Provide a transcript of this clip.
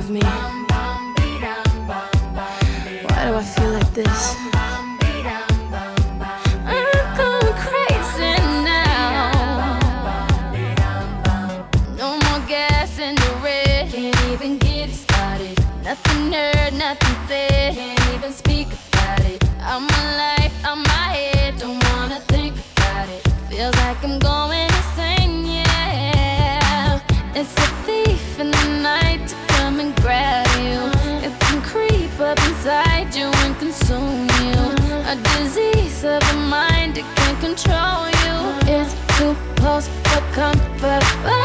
of me? Why do I feel like this? I'm going crazy now. No more gas in the red. Can't even get it started. Nothing heard, nothing said. Can't even speak about it. I'm my life, I'm my head. Don't wanna think about it. Feels like I'm going insane, yeah. It's a thief in the night to come and grab you. It can creep up inside you and consume you. A disease of the mind, it can control you. It's too close for comfort.